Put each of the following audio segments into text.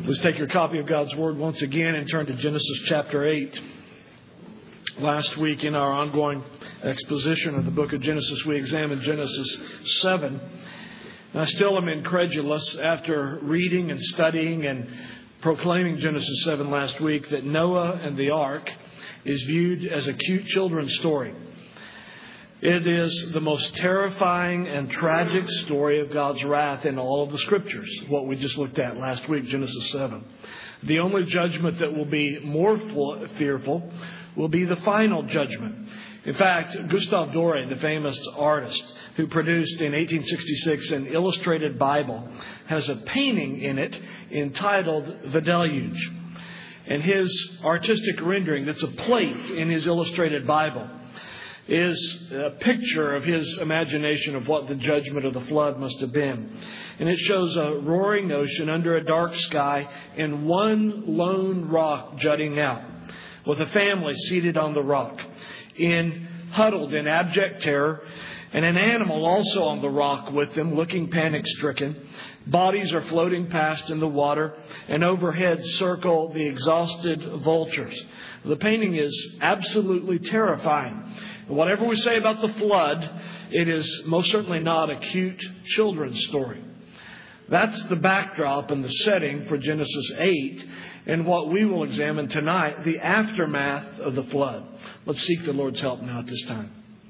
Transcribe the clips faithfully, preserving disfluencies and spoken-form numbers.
Let's take your copy of God's Word once again and turn to Genesis chapter eight. Last week in our ongoing exposition of the book of Genesis, we examined Genesis seven. And I still am incredulous after reading and studying and proclaiming Genesis seven last week that Noah and the ark is viewed as a cute children's story. It is the most terrifying and tragic story of God's wrath in all of the Scriptures, what we just looked at last week, Genesis seven. The only judgment that will be more fearful will be the final judgment. In fact, Gustave Doré, the famous artist who produced in eighteen sixty-six an illustrated Bible, has a painting in it entitled The Deluge. And his artistic rendering, that's a plate in his illustrated Bible, is a picture of his imagination of what the judgment of the flood must have been. And it shows a roaring ocean under a dark sky and one lone rock jutting out, with a family seated on the rock, in huddled in abject terror, and an animal also on the rock with them, looking panic-stricken. Bodies are floating past in the water, and overhead circle the exhausted vultures. The painting is absolutely terrifying. Whatever we say about the flood, it is most certainly not a cute children's story. That's the backdrop and the setting for Genesis eight and what we will examine tonight, the aftermath of the flood. Let's seek the Lord's help now at this time.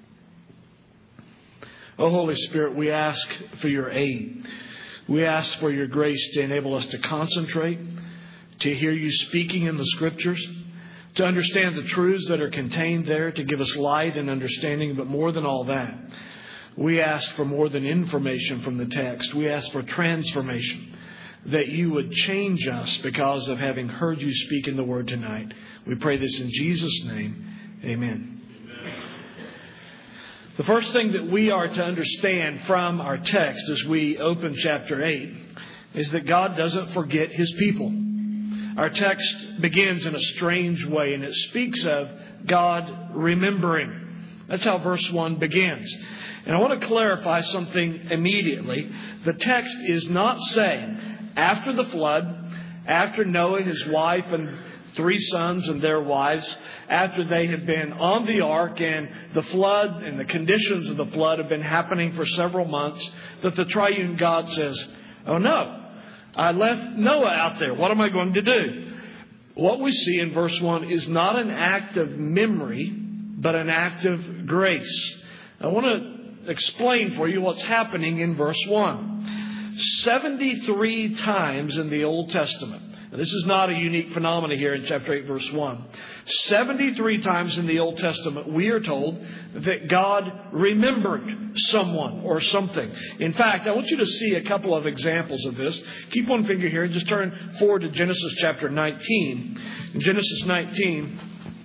Oh, Holy Spirit, we ask for your aid. We ask for your grace to enable us to concentrate, to hear you speaking in the Scriptures, to understand the truths that are contained there, to give us light and understanding. But more than all that, we ask for more than information from the text. We ask for transformation, that you would change us because of having heard you speak in the Word tonight. We pray this in Jesus' name. Amen. The first thing that we are to understand from our text as we open chapter eight is that God doesn't forget His people. Our text begins in a strange way, and it speaks of God remembering. That's how verse one begins. And I want to clarify something immediately. The text is not saying after the flood, after Noah, his wife, and three sons and their wives, after they had been on the ark and the flood and the conditions of the flood have been happening for several months, that the triune God says, oh no, I left Noah out there. What am I going to do? What we see in verse one is not an act of memory, but an act of grace. I want to explain for you what's happening in verse one. seventy-three times in the Old Testament. Now, this is not a unique phenomenon here in chapter eight, verse one. seventy-three times in the Old Testament, we are told that God remembered someone or something. In fact, I want you to see a couple of examples of this. Keep one finger here and just turn forward to Genesis chapter nineteen. In Genesis nineteen,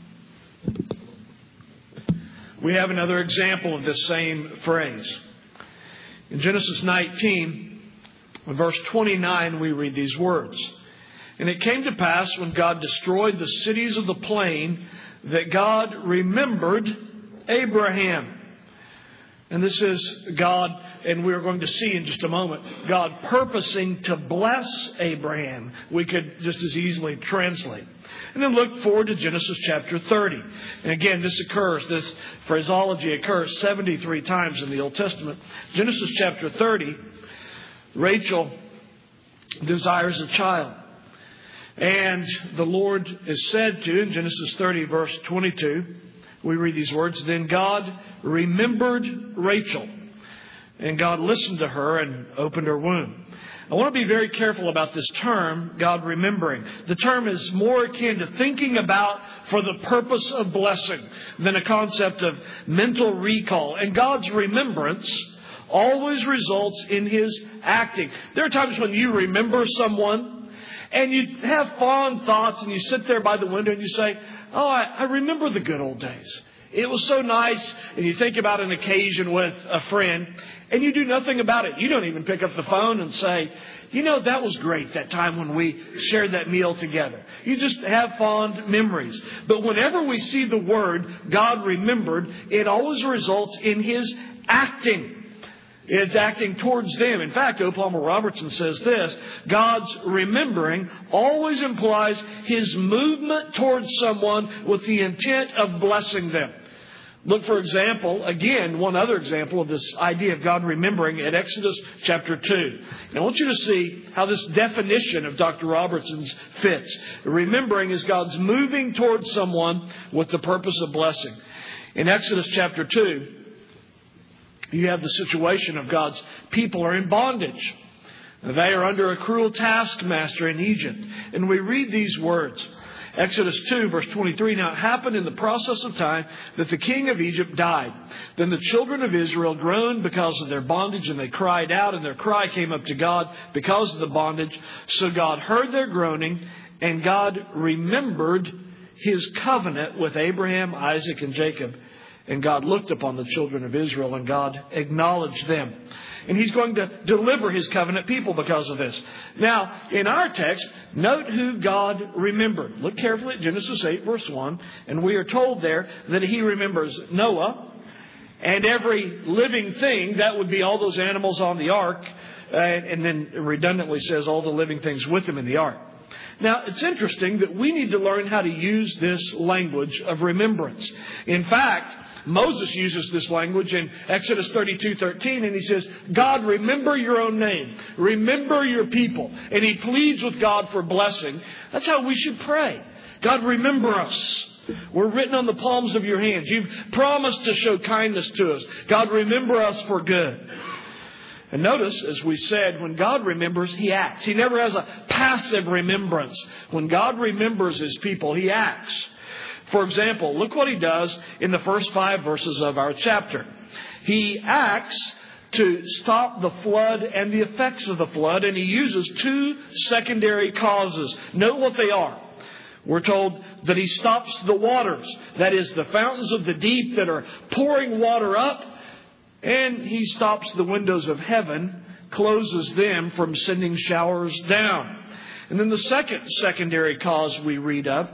we have another example of this same phrase. In Genesis nineteen, in verse twenty-nine, we read these words. And it came to pass when God destroyed the cities of the plain that God remembered Abraham. And this is God, and we're going to see in just a moment, God purposing to bless Abraham. We could just as easily translate. And then look forward to Genesis chapter thirty. And again, this occurs, this phraseology occurs seventy-three times in the Old Testament. Genesis chapter thirty, Rachel desires a child. And the Lord is said to, in Genesis thirty, verse twenty-two, we read these words, then God remembered Rachel, and God listened to her and opened her womb. I want to be very careful about this term, God remembering. The term is more akin to thinking about for the purpose of blessing than a concept of mental recall. And God's remembrance always results in His acting. There are times when you remember someone, and you have fond thoughts, and you sit there by the window and you say, oh, I, I remember the good old days. It was so nice. And you think about an occasion with a friend, and you do nothing about it. You don't even pick up the phone and say, you know, that was great, that time when we shared that meal together. You just have fond memories. But whenever we see the word God remembered, it always results in His acting. It's acting towards them. In fact, O. Palmer Robertson says this: God's remembering always implies His movement towards someone with the intent of blessing them. Look, for example, again, one other example of this idea of God remembering at Exodus chapter two. And I want you to see how this definition of Doctor Robertson's fits. Remembering is God's moving towards someone with the purpose of blessing. In Exodus chapter two, you have the situation of God's people are in bondage. They are under a cruel taskmaster in Egypt. And we read these words. Exodus two, verse twenty-three, now it happened in the process of time that the king of Egypt died. Then the children of Israel groaned because of their bondage, and they cried out, and their cry came up to God because of the bondage. So God heard their groaning, and God remembered His covenant with Abraham, Isaac, and Jacob. And God looked upon the children of Israel, and God acknowledged them. And He's going to deliver His covenant people because of this. Now, in our text, note who God remembered. Look carefully at Genesis eight, verse one. And we are told there that He remembers Noah and every living thing. That would be all those animals on the ark. And then redundantly says all the living things with Him in the ark. Now, it's interesting that we need to learn how to use this language of remembrance. In fact, Moses uses this language in Exodus thirty-two thirteen, and he says, God, remember your own name. Remember your people. And he pleads with God for blessing. That's how we should pray. God, remember us. We're written on the palms of your hands. You've promised to show kindness to us. God, remember us for good. And notice, as we said, when God remembers, He acts. He never has a passive remembrance. When God remembers His people, He acts. For example, look what He does in the first five verses of our chapter. He acts to stop the flood and the effects of the flood, and He uses two secondary causes. Note what they are. We're told that He stops the waters, that is, the fountains of the deep that are pouring water up, and He stops the windows of heaven, closes them from sending showers down. And then the second secondary cause we read of,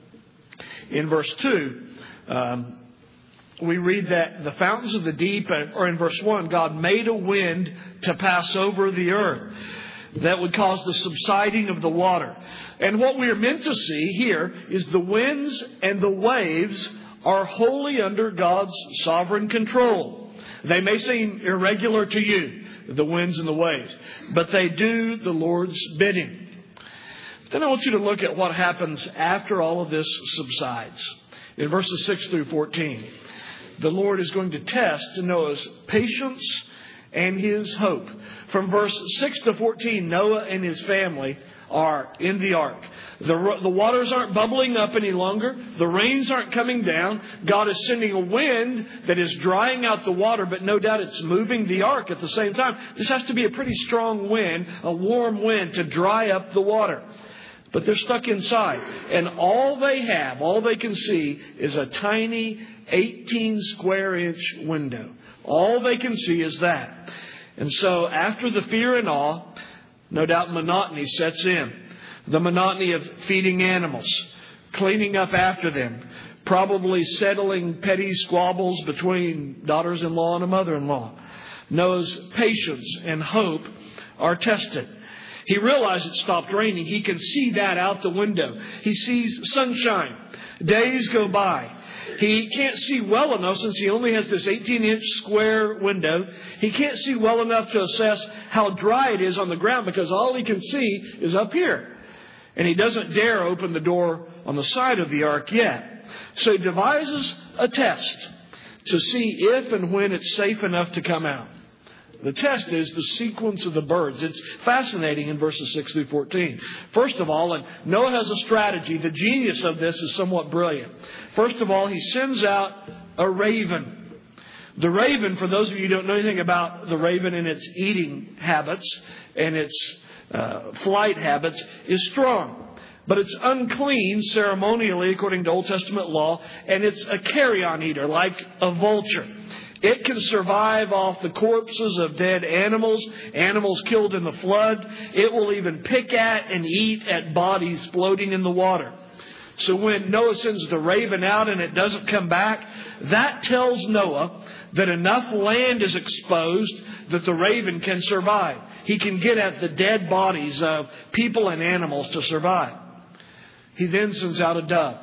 in verse two, um, we read that the fountains of the deep, or in verse one, God made a wind to pass over the earth that would cause the subsiding of the water. And what we are meant to see here is the winds and the waves are wholly under God's sovereign control. They may seem irregular to you, the winds and the waves, but they do the Lord's bidding. Then I want you to look at what happens after all of this subsides. In verses six through fourteen, the Lord is going to test Noah's patience and his hope. From verse six to fourteen, Noah and his family are in the ark. The, the waters aren't bubbling up any longer. The rains aren't coming down. God is sending a wind that is drying out the water, but no doubt it's moving the ark at the same time. This has to be a pretty strong wind, a warm wind to dry up the water. But they're stuck inside. And all they have, all they can see is a tiny eighteen square inch window. All they can see is that. And so after the fear and awe, no doubt monotony sets in. The monotony of feeding animals, cleaning up after them, probably settling petty squabbles between daughters-in-law and a mother-in-law. Noah's patience and hope are tested. He realized it stopped raining. He can see that out the window. He sees sunshine. Days go by. He can't see well enough, since he only has this eighteen inch square window. He can't see well enough to assess how dry it is on the ground, because all he can see is up here. And he doesn't dare open the door on the side of the ark yet. So he devises a test to see if and when it's safe enough to come out. The test is the sequence of the birds. It's fascinating in verses six through fourteen. First of all, and Noah has a strategy. The genius of this is somewhat brilliant. First of all, he sends out a raven. The raven, for those of you who don't know anything about the raven and its eating habits and its uh, flight habits, is strong. But it's unclean ceremonially according to Old Testament law, and it's a carrion eater like a vulture. It can survive off the corpses of dead animals, animals killed in the flood. It will even pick at and eat at bodies floating in the water. So when Noah sends the raven out and it doesn't come back, that tells Noah that enough land is exposed that the raven can survive. He can get at the dead bodies of people and animals to survive. He then sends out a dove.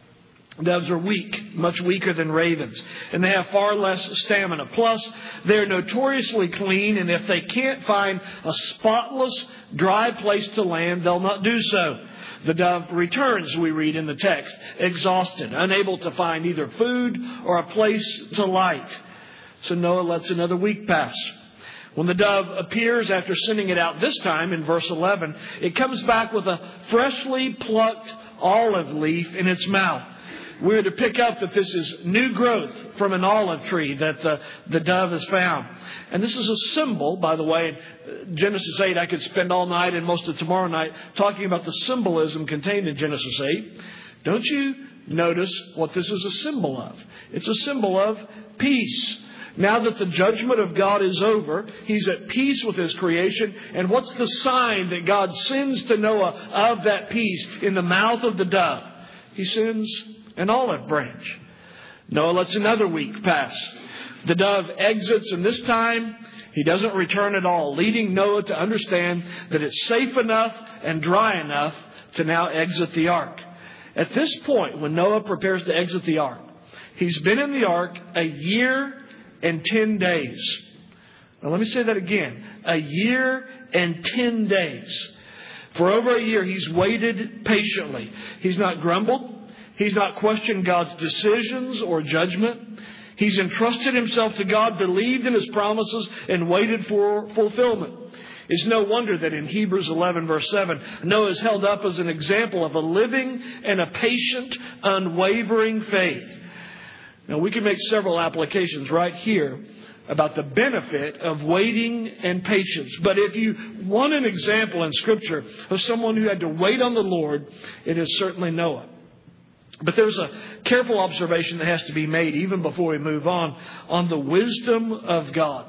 Doves are weak, much weaker than ravens, and they have far less stamina. Plus, they're notoriously clean, and if they can't find a spotless, dry place to land, they'll not do so. The dove returns, we read in the text, exhausted, unable to find either food or a place to light. So Noah lets another week pass. When the dove appears after sending it out this time, in verse eleven, it comes back with a freshly plucked olive leaf in its mouth. We're to pick up that this is new growth from an olive tree that the, the dove has found. And this is a symbol, by the way. In Genesis eight, I could spend all night and most of tomorrow night talking about the symbolism contained in Genesis eight. Don't you notice what this is a symbol of? It's a symbol of peace. Now that the judgment of God is over, He's at peace with His creation. And what's the sign that God sends to Noah of that peace in the mouth of the dove? He sends an olive branch. Noah lets another week pass. The dove exits, and this time he doesn't return at all, leading Noah to understand that it's safe enough and dry enough to now exit the ark. At this point, when Noah prepares to exit the ark, he's been in the ark a year and ten days. Now let me say that again. A year and ten days. For over a year, he's waited patiently. He's not grumbled. He's not questioned God's decisions or judgment. He's entrusted himself to God, believed in His promises, and waited for fulfillment. It's no wonder that in Hebrews eleven, verse seven, Noah is held up as an example of a living and a patient, unwavering faith. Now, we can make several applications right here about the benefit of waiting and patience. But if you want an example in Scripture of someone who had to wait on the Lord, it is certainly Noah. But there's a careful observation that has to be made even before we move on, on the wisdom of God.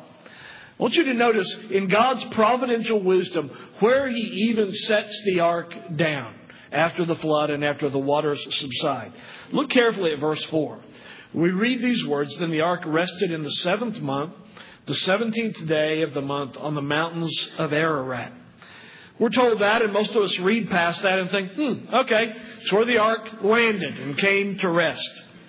I want you to notice in God's providential wisdom where He even sets the ark down after the flood and after the waters subside. Look carefully at verse four. We read these words, "Then the ark rested in the seventh month, the seventeenth day of the month, on the mountains of Ararat." We're told that, and most of us read past that and think, hmm, okay, it's where the ark landed and came to rest.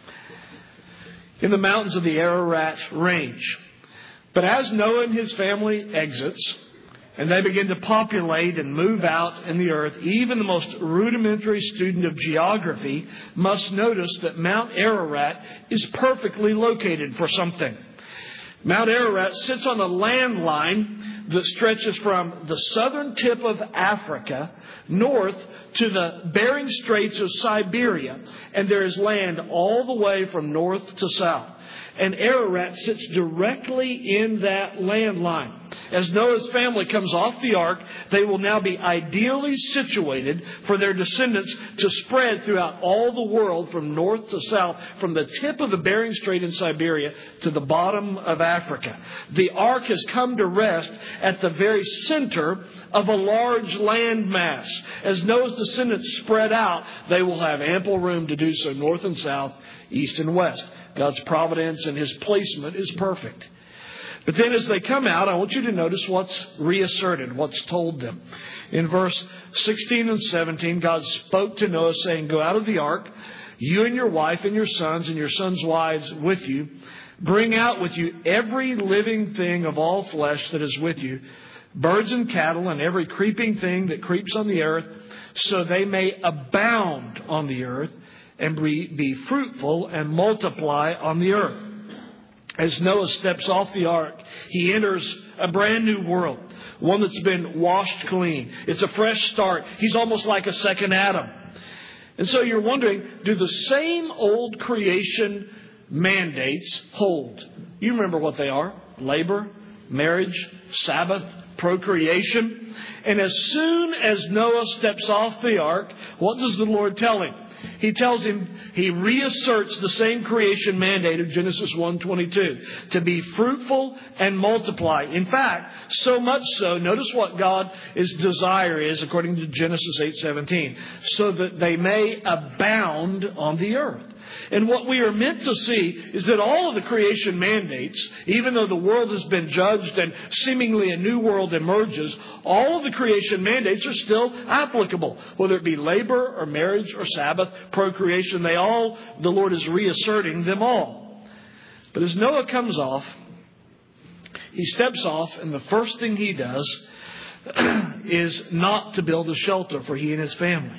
In the mountains of the Ararat range. But as Noah and his family exits, and they begin to populate and move out in the earth, even the most rudimentary student of geography must notice that Mount Ararat is perfectly located for something. Mount Ararat sits on a landline that stretches from the southern tip of Africa north to the Bering Straits of Siberia. And there is land all the way from north to south. And Ararat sits directly in that landline. As Noah's family comes off the ark, they will now be ideally situated for their descendants to spread throughout all the world from north to south, from the tip of the Bering Strait in Siberia to the bottom of Africa. The ark has come to rest at the very center of a large land mass. As Noah's descendants spread out, they will have ample room to do so north and south, east and west. God's providence and His placement is perfect. But then as they come out, I want you to notice what's reasserted, what's told them. In verse sixteen and seventeen, God spoke to Noah saying, "Go out of the ark, you and your wife and your sons and your sons' wives with you. Bring out with you every living thing of all flesh that is with you, birds and cattle and every creeping thing that creeps on the earth, so they may abound on the earth and be fruitful and multiply on the earth." As Noah steps off the ark, he enters a brand new world, one that's been washed clean. It's a fresh start. He's almost like a second Adam. And so you're wondering, do the same old creation mandates hold? You remember what they are: labor, marriage, Sabbath, procreation. And as soon as Noah steps off the ark, what does the Lord tell him? He tells him, he reasserts the same creation mandate of Genesis one twenty-two, to be fruitful and multiply. In fact, so much so, notice what God's desire is according to Genesis eight seventeen, so that they may abound on the earth. And what we are meant to see is that all of the creation mandates, even though the world has been judged and seemingly a new world emerges, all of the creation mandates are still applicable. Whether it be labor or marriage or Sabbath, procreation, they all, the Lord is reasserting them all. But as Noah comes off, he steps off, and the first thing he does is not to build a shelter for he and his family.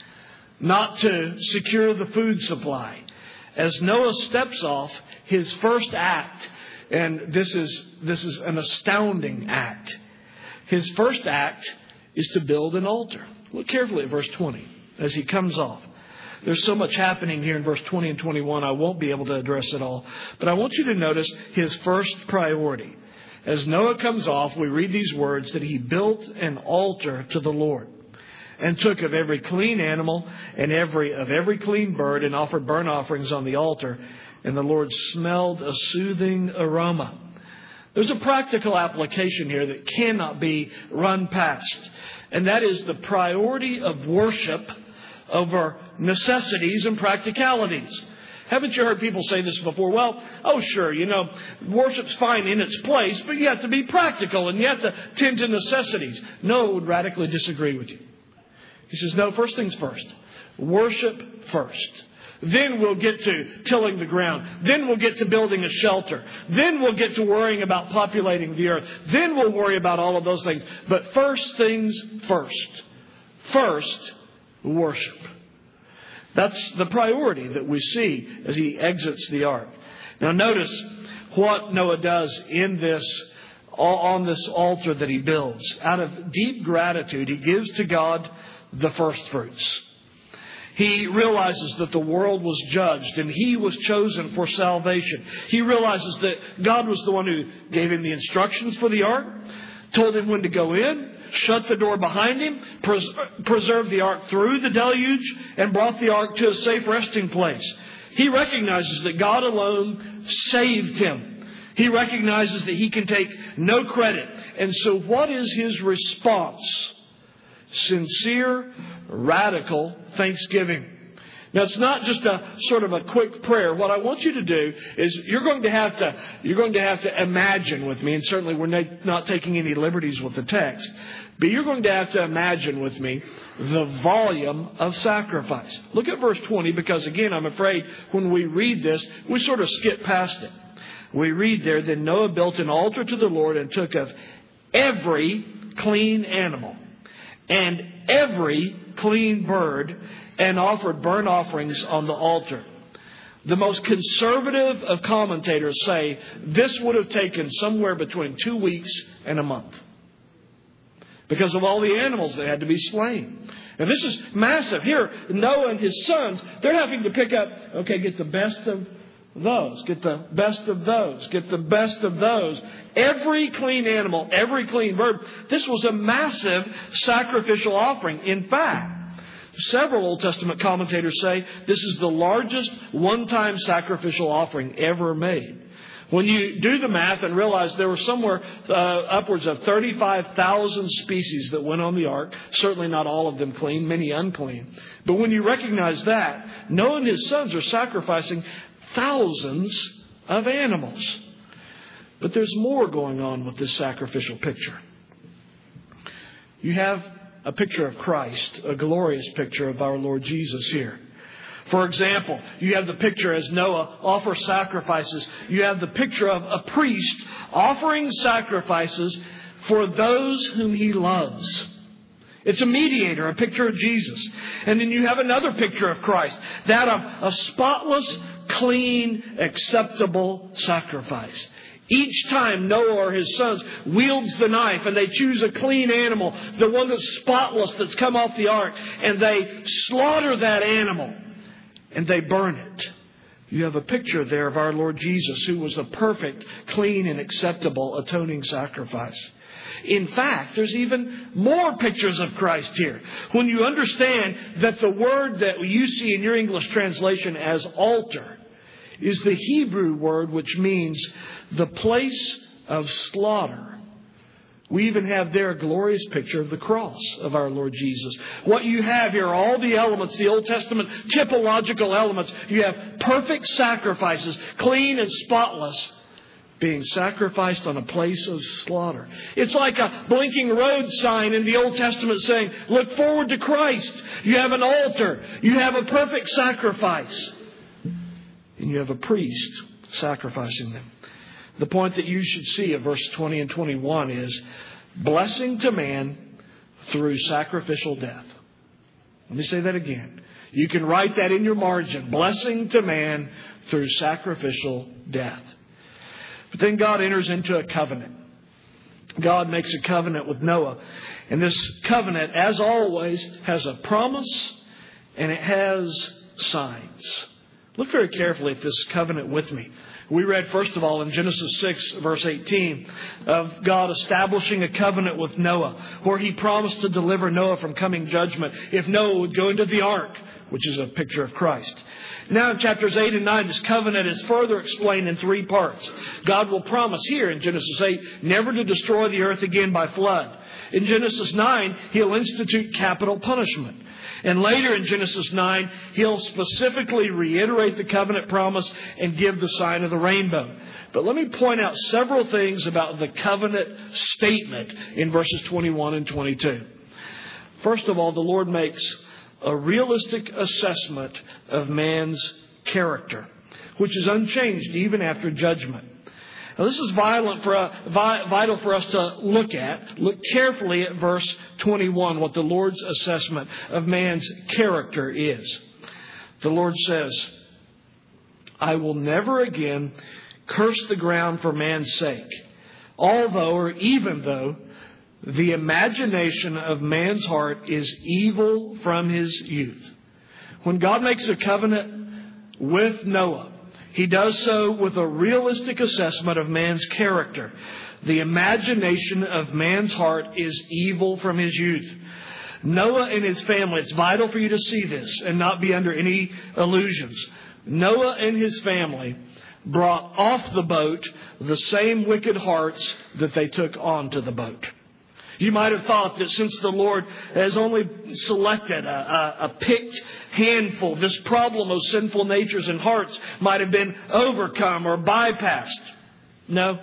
Not to secure the food supply. As Noah steps off, his first act, and this is this is an astounding act. His first act is to build an altar. Look carefully at verse twenty as he comes off. There's so much happening here in verse twenty and twenty-one, I won't be able to address it all. But I want you to notice his first priority. As Noah comes off, we read these words that he built an altar to the Lord. And took of every clean animal and every of every clean bird and offered burnt offerings on the altar. And the Lord smelled a soothing aroma. There's a practical application here that cannot be run past. And that is the priority of worship over necessities and practicalities. Haven't you heard people say this before? Well, oh sure, you know, worship's fine in its place, but you have to be practical and you have to tend to necessities. No, I would radically disagree with you. He says, no, first things first. Worship first. Then we'll get to tilling the ground. Then we'll get to building a shelter. Then we'll get to worrying about populating the earth. Then we'll worry about all of those things. But first things first. First, worship. That's the priority that we see as he exits the ark. Now notice what Noah does in this, on this altar that he builds. Out of deep gratitude, he gives to God the first fruits. He realizes that the world was judged and he was chosen for salvation. He realizes that God was the one who gave him the instructions for the ark, told him when to go in, shut the door behind him, pres- preserved the ark through the deluge, and brought the ark to a safe resting place. He recognizes that God alone saved him. He recognizes that he can take no credit. And so what is his response? Sincere, radical thanksgiving. Now, it's not just a sort of a quick prayer. What I want you to do is you're going to have to you're going to have to imagine with me, and certainly we're not taking any liberties with the text, but you're going to have to imagine with me the volume of sacrifice. Look at verse twenty, because again, I'm afraid when we read this, we sort of skip past it. We read there, then Noah built an altar to the Lord and took of every clean animal and every clean bird, and offered burnt offerings on the altar. The most conservative of commentators say this would have taken somewhere between two weeks and a month, because of all the animals that had to be slain. And this is massive. Here, Noah and his sons, they're having to pick up, okay, get the best of those, get the best of those, get the best of those. Every clean animal, every clean bird. This was a massive sacrificial offering. In fact, several Old Testament commentators say this is the largest one-time sacrificial offering ever made. When you do the math and realize there were somewhere uh, upwards of thirty-five thousand species that went on the ark, certainly not all of them clean, many unclean. But when you recognize that, Noah and his sons are sacrificing thousands of animals. But there's more going on with this sacrificial picture. You have a picture of Christ, a glorious picture of our Lord Jesus here. For example, you have the picture as Noah offers sacrifices. You have the picture of a priest offering sacrifices for those whom he loves. It's a mediator, a picture of Jesus. And then you have another picture of Christ, that of a spotless, clean, acceptable sacrifice. Each time Noah or his sons wields the knife and they choose a clean animal, the one that's spotless, that's come off the ark, and they slaughter that animal and they burn it. You have a picture there of our Lord Jesus, who was a perfect, clean, and acceptable atoning sacrifice. In fact, there's even more pictures of Christ here. When you understand that the word that you see in your English translation as altar is the Hebrew word which means the place of slaughter. We even have there a glorious picture of the cross of our Lord Jesus. What you have here are all the elements, the Old Testament typological elements. You have perfect sacrifices, clean and spotless, being sacrificed on a place of slaughter. It's like a blinking road sign in the Old Testament saying, look forward to Christ. You have an altar. You have a perfect sacrifice. And you have a priest sacrificing them. The point that you should see of verse twenty and twenty-one is blessing to man through sacrificial death. Let me say that again. You can write that in your margin. Blessing to man through sacrificial death. But then God enters into a covenant. God makes a covenant with Noah. And this covenant, as always, has a promise and it has signs. Look very carefully at this covenant with me. We read, first of all, in Genesis six, verse eighteen, of God establishing a covenant with Noah, where He promised to deliver Noah from coming judgment if Noah would go into the ark, which is a picture of Christ. Now in chapters eight and nine, this covenant is further explained in three parts. God will promise here in Genesis eight never to destroy the earth again by flood. In Genesis nine, He'll institute capital punishment. And later in Genesis nine, He'll specifically reiterate the covenant promise and give the sign of the rainbow. But let me point out several things about the covenant statement in verses twenty-one and twenty-two. First of all, the Lord makes a realistic assessment of man's character, which is unchanged even after judgment. Now, this is violent for, uh, vi- vital for us to look at. Look carefully at verse twenty-one, what the Lord's assessment of man's character is. The Lord says, I will never again curse the ground for man's sake, although or even though the imagination of man's heart is evil from his youth. When God makes a covenant with Noah, He does so with a realistic assessment of man's character. The imagination of man's heart is evil from his youth. Noah and his family, it's vital for you to see this and not be under any illusions. Noah and his family brought off the boat the same wicked hearts that they took onto the boat. You might have thought that since the Lord has only selected a, a, a picked handful, this problem of sinful natures and hearts might have been overcome or bypassed. No.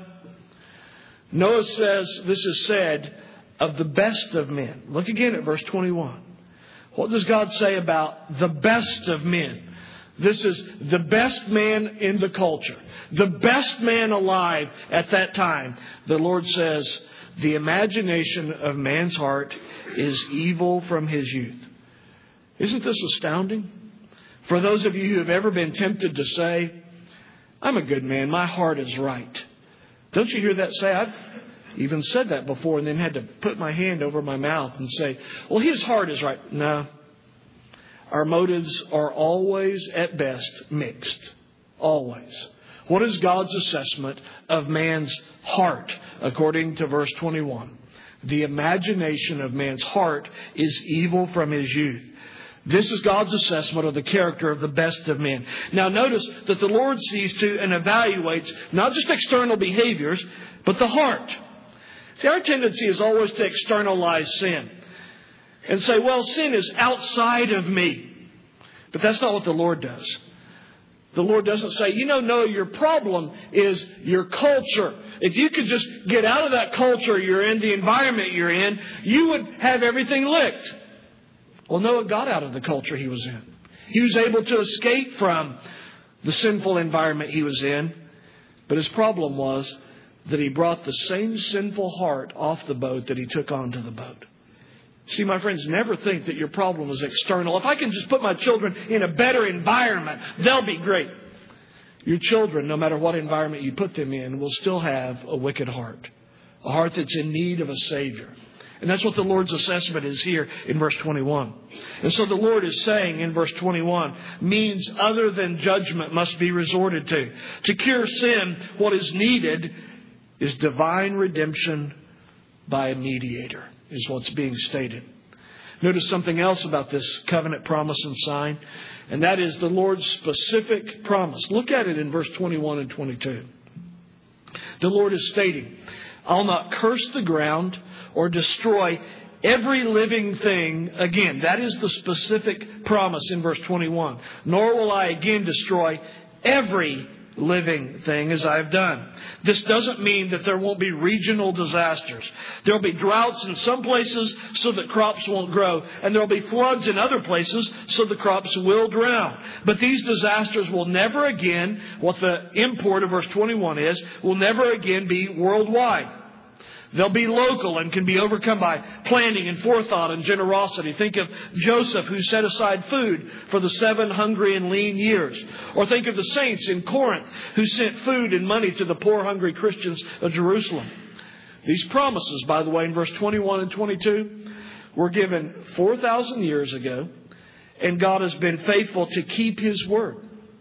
Noah says this is said of the best of men. Look again at verse twenty-one. What does God say about the best of men? This is the best man in the culture. The best man alive at that time. The Lord says, the imagination of man's heart is evil from his youth. Isn't this astounding? For those of you who have ever been tempted to say, I'm a good man, my heart is right. Don't you hear that say? I've even said that before and then had to put my hand over my mouth and say, well, his heart is right. No. Our motives are always, at best, mixed. Always. What is God's assessment of man's heart, according to verse twenty-one? The imagination of man's heart is evil from his youth. This is God's assessment of the character of the best of men. Now notice that the Lord sees to and evaluates not just external behaviors, but the heart. See, our tendency is always to externalize sin and say, well, sin is outside of me. But that's not what the Lord does. The Lord doesn't say, you know, no, your problem is your culture. If you could just get out of that culture you're in, the environment you're in, you would have everything licked. Well, Noah got out of the culture he was in. He was able to escape from the sinful environment he was in. But his problem was that he brought the same sinful heart off the boat that he took onto the boat. See, my friends, never think that your problem is external. If I can just put my children in a better environment, they'll be great. Your children, no matter what environment you put them in, will still have a wicked heart. A heart that's in need of a Savior. And that's what the Lord's assessment is here in verse twenty-one. And so the Lord is saying in verse twenty-one, means other than judgment must be resorted to. To cure sin, what is needed is divine redemption by a mediator, is what's being stated. Notice something else about this covenant promise and sign, and that is the Lord's specific promise. Look at it in verse twenty-one and twenty-two. The Lord is stating, I'll not curse the ground or destroy every living thing again. That is the specific promise in verse twenty-one. Nor will I again destroy every living thing as I have done. This doesn't mean that there won't be regional disasters. There will be droughts in some places so that crops won't grow. And there will be floods in other places so the crops will drown. But these disasters will never again, what the import of verse twenty-one is, will never again be worldwide. They'll be local and can be overcome by planning and forethought and generosity. Think of Joseph, who set aside food for the seven hungry and lean years. Or think of the saints in Corinth who sent food and money to the poor, hungry Christians of Jerusalem. These promises, by the way, in verse twenty-one and twenty-two, were given four thousand years ago, and God has been faithful to keep His word.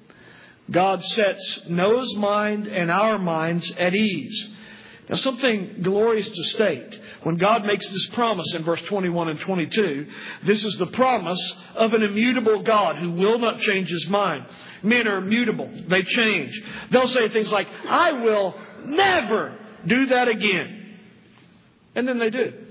God sets Noah's mind and our minds at ease. Now, something glorious to state. When God makes this promise in verse twenty-one and twenty-two, this is the promise of an immutable God who will not change His mind. Men are immutable. They change. They'll say things like, I will never do that again. And then they do.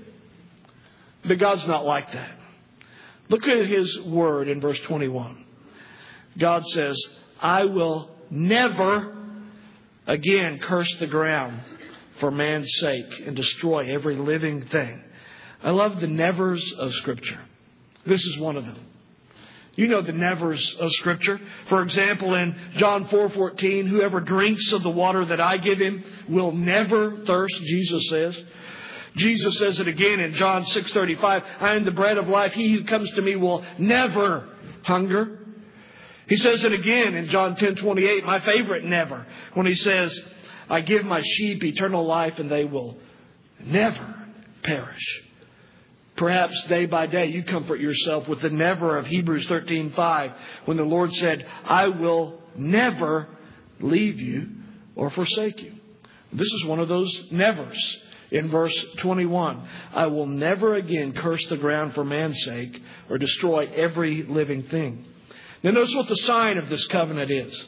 But God's not like that. Look at His word in verse twenty-one. God says, I will never again curse the ground for man's sake and destroy every living thing. I love the nevers of Scripture. This is one of them. You know the nevers of Scripture. For example, in John four fourteen, whoever drinks of the water that I give him will never thirst, Jesus says. Jesus says it again in John six thirty-five, I am the bread of life. He who comes to me will never hunger. He says it again in John ten twenty-eight, my favorite never, when He says, I give my sheep eternal life and they will never perish. Perhaps day by day you comfort yourself with the never of Hebrews thirteen five, when the Lord said, I will never leave you or forsake you. This is one of those nevers in verse twenty-one. I will never again curse the ground for man's sake or destroy every living thing. Now notice what the sign of this covenant is.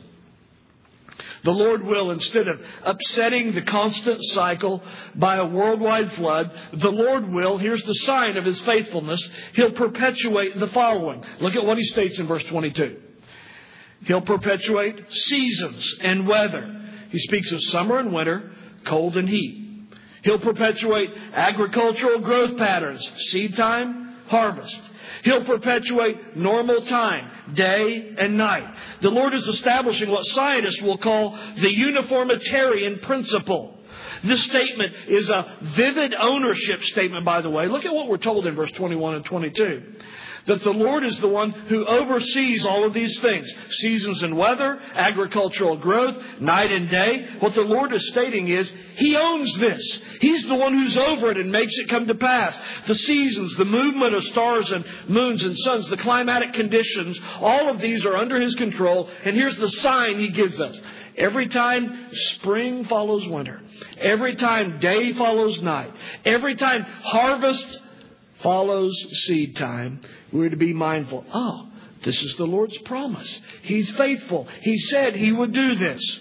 The Lord will, instead of upsetting the constant cycle by a worldwide flood, the Lord will, here's the sign of His faithfulness, He'll perpetuate the following. Look at what He states in verse twenty-two. He'll perpetuate seasons and weather. He speaks of summer and winter, cold and heat. He'll perpetuate agricultural growth patterns, seed time, harvest. He'll perpetuate normal time, day and night. The Lord is establishing what scientists will call the uniformitarian principle. This statement is a vivid ownership statement, by the way. Look at what we're told in verse twenty-one and twenty-two. That the Lord is the one who oversees all of these things. Seasons and weather, agricultural growth, night and day. What the Lord is stating is He owns this. He's the one who's over it and makes it come to pass. The seasons, the movement of stars and moons and suns, the climatic conditions, all of these are under His control. And here's the sign He gives us. Every time spring follows winter. Every time day follows night. Every time harvest follows seed time, we're to be mindful. Oh, this is the Lord's promise. He's faithful. He said He would do this.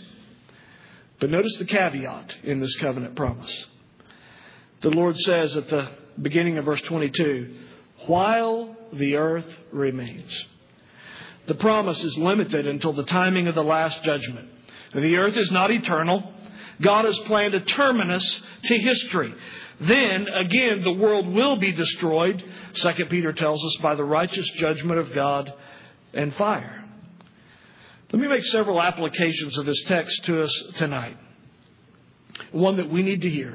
But notice the caveat in this covenant promise. The Lord says at the beginning of verse twenty-two, while the earth remains. The promise is limited until the timing of the last judgment. The earth is not eternal. God has planned a terminus to history. Then, again, the world will be destroyed, Second Peter tells us, by the righteous judgment of God and fire. Let me make several applications of this text to us tonight. One that we need to hear.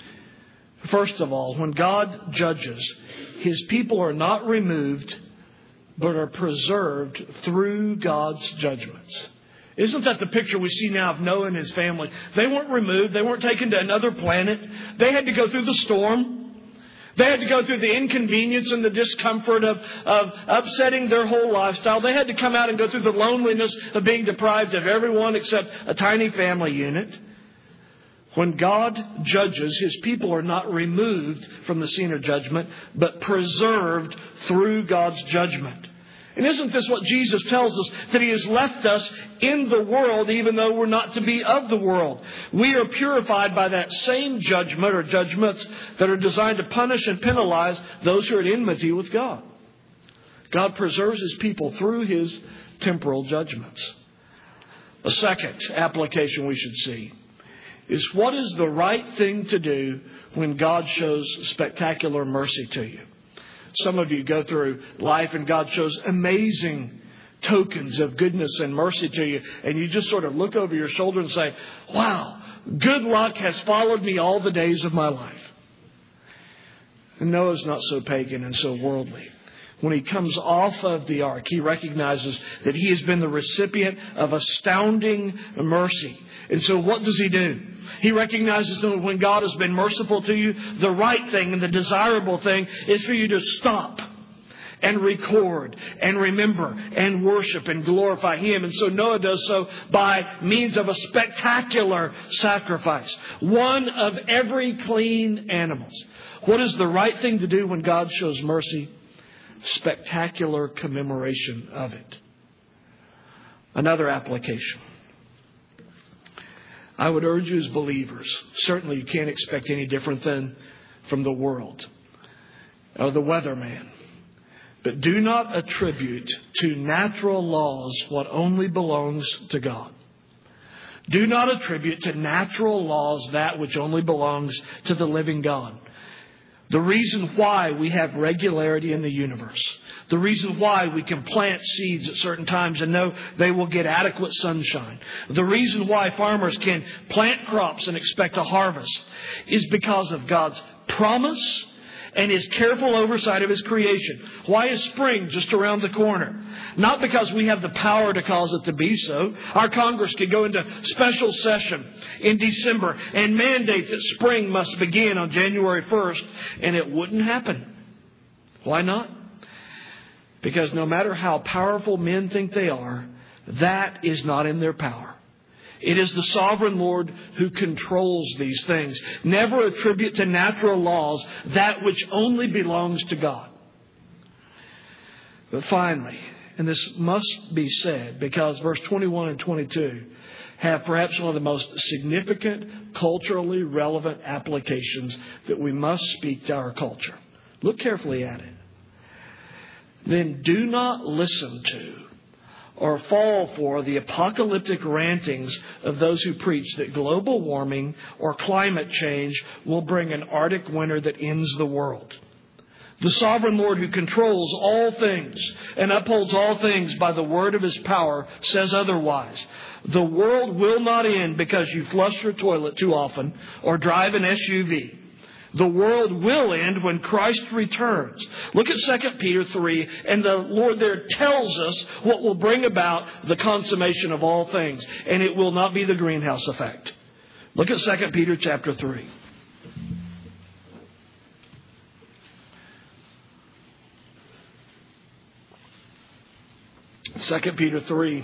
First of all, when God judges, His people are not removed, but are preserved through God's judgments. Isn't that the picture we see now of Noah and his family? They weren't removed. They weren't taken to another planet. They had to go through the storm. They had to go through the inconvenience and the discomfort of, of upsetting their whole lifestyle. They had to come out and go through the loneliness of being deprived of everyone except a tiny family unit. When God judges, His people are not removed from the scene of judgment, but preserved through God's judgment. And isn't this what Jesus tells us? That He has left us in the world, even though we're not to be of the world. We are purified by that same judgment or judgments that are designed to punish and penalize those who are at enmity with God. God preserves His people through His temporal judgments. A second application we should see is, what is the right thing to do when God shows spectacular mercy to you? Some of you go through life and God shows amazing tokens of goodness and mercy to you, and you just sort of look over your shoulder and say, wow, good luck has followed me all the days of my life. And Noah's not so pagan and so worldly. When he comes off of the ark, he recognizes that he has been the recipient of astounding mercy. And so what does he do? He recognizes that when God has been merciful to you, the right thing and the desirable thing is for you to stop and record and remember and worship and glorify Him. And so Noah does so by means of a spectacular sacrifice. One of every clean animals. What is the right thing to do when God shows mercy? Spectacular commemoration of it. Another application. I would urge you as believers, certainly you can't expect any different than from the world or the weatherman. But do not attribute to natural laws what only belongs to God. Do not attribute to natural laws that which only belongs to the living God. The reason why we have regularity in the universe, the reason why we can plant seeds at certain times and know they will get adequate sunshine, the reason why farmers can plant crops and expect a harvest is because of God's promise and His careful oversight of His creation. Why is spring just around the corner? Not because we have the power to cause it to be so. Our Congress could go into special session in December and mandate that spring must begin on January first, and it wouldn't happen. Why not? Because no matter how powerful men think they are, that is not in their power. It is the sovereign Lord who controls these things. Never attribute to natural laws that which only belongs to God. But finally, and this must be said because verse twenty-one and twenty-two have perhaps one of the most significant, culturally relevant applications that we must speak to our culture. Look carefully at it. Then do not listen to or fall for the apocalyptic rantings of those who preach that global warming or climate change will bring an Arctic winter that ends the world. The sovereign Lord who controls all things and upholds all things by the word of His power says otherwise. The world will not end because you flush your toilet too often or drive an S U V. The world will end when Christ returns. Look at Second Peter three, and the Lord there tells us what will bring about the consummation of all things. And it will not be the greenhouse effect. Look at Second Peter chapter three. Second Peter three.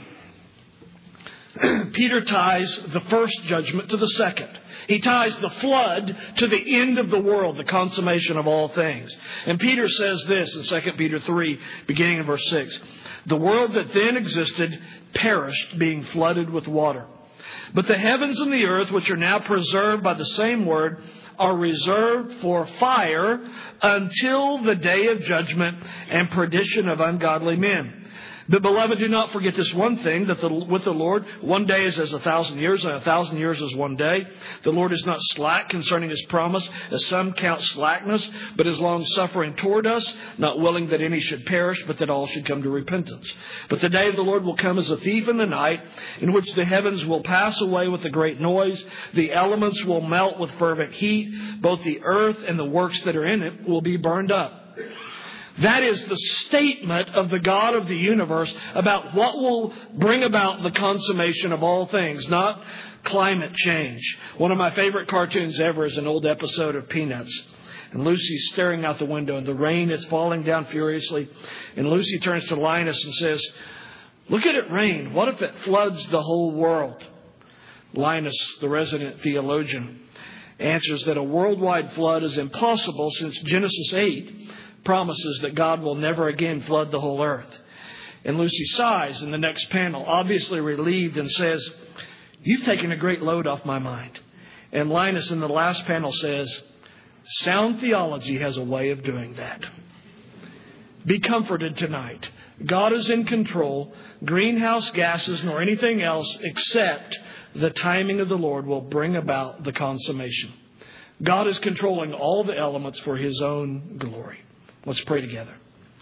Peter ties the first judgment to the second. He ties the flood to the end of the world, the consummation of all things. And Peter says this in Second Peter three, beginning in verse six. The world that then existed perished, being flooded with water. But the heavens and the earth, which are now preserved by the same word, are reserved for fire until the day of judgment and perdition of ungodly men. But, beloved, do not forget this one thing, that the, with the Lord, one day is as a thousand years, and a thousand years is one day. The Lord is not slack concerning His promise, as some count slackness, but is long-suffering toward us, not willing that any should perish, but that all should come to repentance. But the day of the Lord will come as a thief in the night, in which the heavens will pass away with a great noise, the elements will melt with fervent heat, both the earth and the works that are in it will be burned up. That is the statement of the God of the universe about what will bring about the consummation of all things, not climate change. One of my favorite cartoons ever is an old episode of Peanuts. And Lucy's staring out the window and the rain is falling down furiously. And Lucy turns to Linus and says, "Look at it rain. What if it floods the whole world?" Linus, the resident theologian, answers that a worldwide flood is impossible since Genesis eight promises that God will never again flood the whole earth. And Lucy sighs in the next panel, obviously relieved, and says, "You've taken a great load off my mind." And Linus in the last panel says, "Sound theology has a way of doing that." Be comforted tonight. God is in control. Greenhouse gases nor anything else except the timing of the Lord will bring about the consummation. God is controlling all the elements for His own glory. Let's pray together.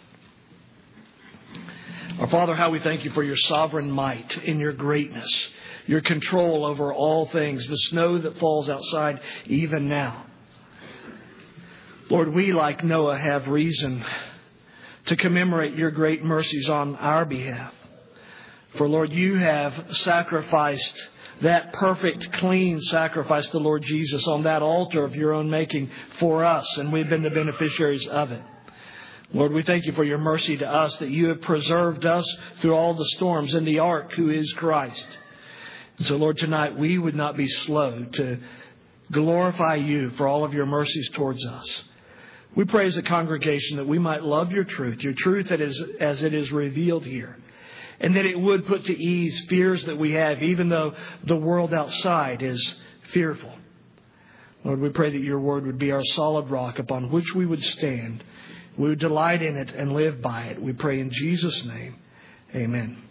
Our Father, how we thank You for Your sovereign might in Your greatness, Your control over all things, the snow that falls outside even now. Lord, we, like Noah, have reason to commemorate Your great mercies on our behalf. For, Lord, You have sacrificed that perfect, clean sacrifice, the Lord Jesus, on that altar of Your own making for us, and we've been the beneficiaries of it. Lord, we thank You for Your mercy to us, that You have preserved us through all the storms in the ark, who is Christ. And so, Lord, tonight we would not be slow to glorify You for all of Your mercies towards us. We pray as a congregation that we might love Your truth, Your truth that is as it is revealed here, and that it would put to ease fears that we have, even though the world outside is fearful. Lord, we pray that Your word would be our solid rock upon which we would stand. We would delight in it and live by it. We pray in Jesus' name. Amen.